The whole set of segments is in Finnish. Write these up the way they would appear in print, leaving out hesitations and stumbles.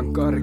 Sankari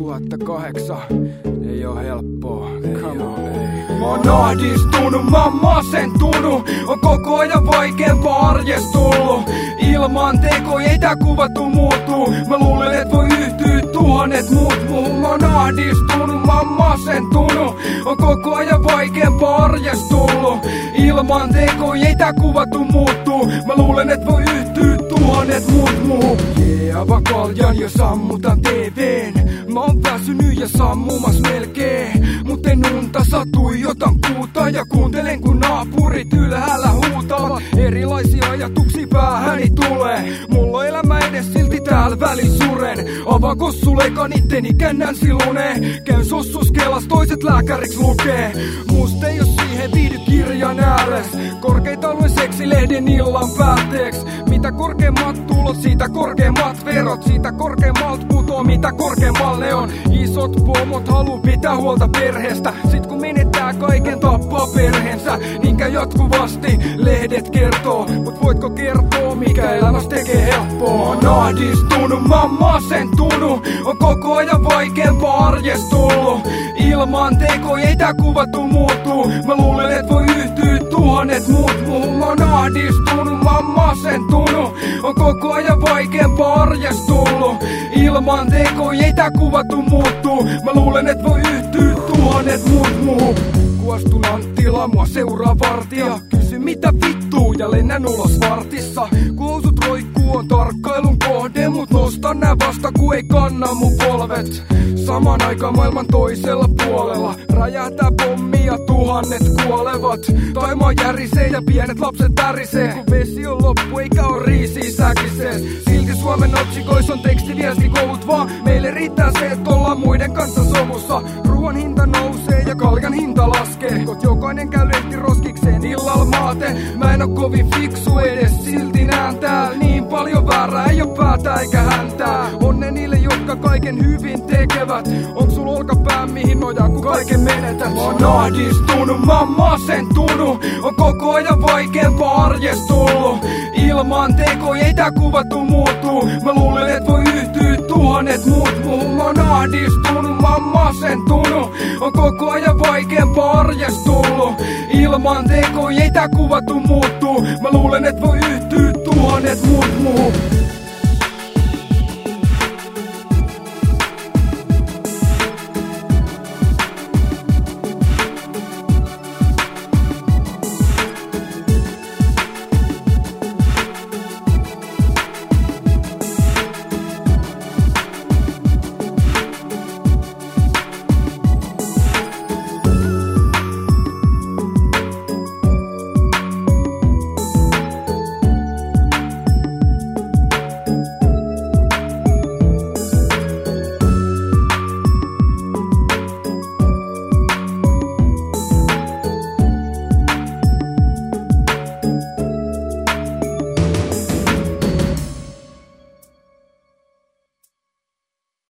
2008, ei oo helppoa, come on. Mä oon ahdistunut, mä oon masentunut, on koko ajan vaikeampaa arjesta tullut. Ilman tekoja ei tää kuva tuu muuttuu, mä luulen et voi yhtyä tuhannet muut muuhun. Mä oon ahdistunut, mä oon masentunut, on koko ajan vaikeampaa arjesta tullut. Ilman tekoja ei tää kuva tuu muuttuu, mä luulen et voi yhtyä tuhannet muut muuhun. Avaan kaljan ja sammutan TV:n. Mä oon väsynyt ja sammumas melkein, mut en unta satui, jotan kuuta ja kuuntelen kun naapurit ylhäällä huutavat. Erilaisia ajatuksia päähäni tulee, mulla on elämä edes silti täällä välillä suren. Avaan kossuleikan itteni kännän siluneen, käyn sossuskelas toiset lääkäriksi lukee. Musta ei oo siihen viihdy kirjan ääres, korkeita luen seksilehden illan päätteeks. Mitä korkeammat tulot, siitä korkeammat verot, siitä korkeammalta putoo, mitä korkeammalle on. Isot pomot haluu pitää huolta perheestä, sit kun menettää kaiken tappaa perheensä. Niinkä jatkuvasti lehdet kertoo, mut voitko kertoa mikä elämästä tekee helppoa? Mä oon ahdistunut, mä oon masentunut, on koko ajan vaikeampaa arjesta tullut. Ilman tekoja ei tää kuva tuu muuttuu, mä luulen et voi yhtyä tuhannet muut muuhun. Mä oon ahdistunut, mä oon masentunut, on koko ajan vaikeampaa arjesta tullut. Ilman tekoja ei tää kuva tuu muuttuu, mä luulen et voi yhtyä tuhannet muut muuhun. Kuostun Anttila, mua seuraa vartija, kysy mitä vittuu ja lennän ulos vartissa. Kun housut roikkuu on tarkkailun kohde, mut nostan nää vasta ku ei kanna mun polvet. Samaan aikaan maailman toisella puolella räjähtää pommi ja tuhannet kuolevat. Taimaa järisee ja pienet lapset tärisee, kun vesi on loppu eikä oo riisiä säkisees. Silti Suomen otsikois on tekstiviesti koulut vaan, meille riittää se et ollaan muiden kanssa sovussa. Ruoan hinta nousee ja kaljan hinta laskee, kot jokainen käy lehti roskikseen illalla maate. Mä en oo kovin fiksu edes, silti näen täällä niin paljon väärää, ei oo päätä eikä häntää. Onne niille jotka kaiken hyvin tekevät, onks sul olkapää mihin nojaa kun kaiken menetät? Mä oon ahdistunut, mä oon masentunut, on koko ajan vaikeampaa arjesta tullut. Ilman tekoja ei tää kuva tuu muuttuu, mä luulen et voi yhtyä tuhannet muut muuhun. Mä oon ahdistunut, mä oon masentunut, on koko ajan vaikeampaa arjesta tullut. Ilman tekoja ei tää kuva tuu muuttuu, mä luulen et voi